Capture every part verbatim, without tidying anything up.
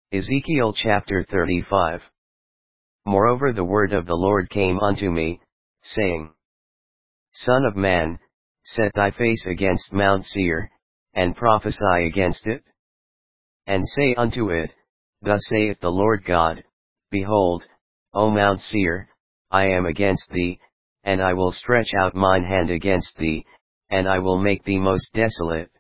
Ezekiel chapter thirty-five. Moreover the word of the Lord came unto me, saying, Son of man, set thy face against Mount Seir, and prophesy against it. And say unto it, Thus saith the Lord God, Behold, O Mount Seir, I am against thee, and I will stretch out mine hand against thee, and I will make thee most desolate.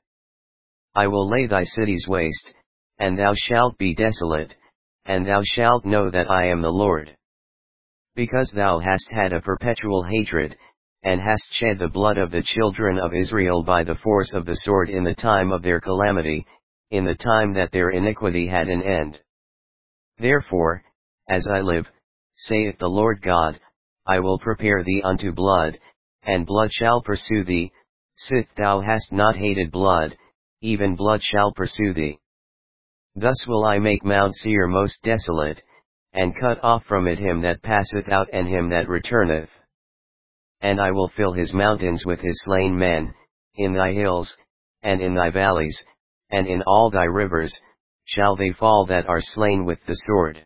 I will lay thy cities waste, and thou shalt be desolate, and thou shalt know that I am the Lord. Because thou hast had a perpetual hatred, and hast shed the blood of the children of Israel by the force of the sword in the time of their calamity, in the time that their iniquity had an end. Therefore, as I live, saith the Lord God, I will prepare thee unto blood, and blood shall pursue thee, sith thou hast not hated blood, even blood shall pursue thee. Thus will I make Mount Seir most desolate, and cut off from it him that passeth out and him that returneth. And I will fill his mountains with his slain men, in thy hills, and in thy valleys, and in all thy rivers, shall they fall that are slain with the sword.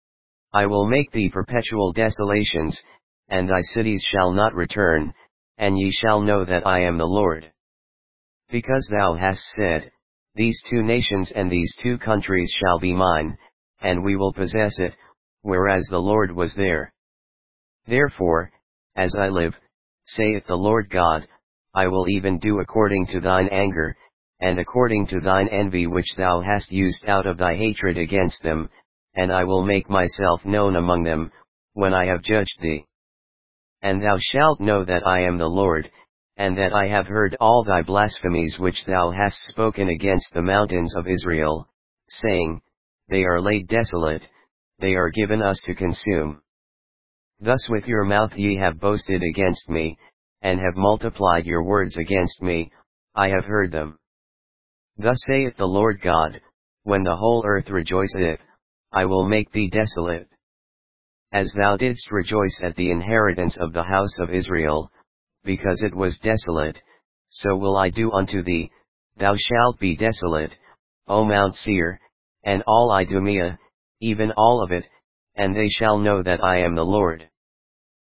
I will make thee perpetual desolations, and thy cities shall not return, and ye shall know that I am the Lord. Because thou hast said, These two nations and these two countries shall be mine, and we will possess it, whereas the Lord was there. Therefore, as I live, saith the Lord God, I will even do according to thine anger, and according to thine envy which thou hast used out of thy hatred against them, and I will make myself known among them, when I have judged thee. And thou shalt know that I am the Lord, and that I have heard all thy blasphemies which thou hast spoken against the mountains of Israel, saying, They are laid desolate, they are given us to consume. Thus with your mouth ye have boasted against me, and have multiplied your words against me, I have heard them. Thus saith the Lord God, When the whole earth rejoiceth, I will make thee desolate. As thou didst rejoice at the inheritance of the house of Israel, because it was desolate, so will I do unto thee, thou shalt be desolate, O Mount Seir, and all Idumea, even all of it, and they shall know that I am the Lord.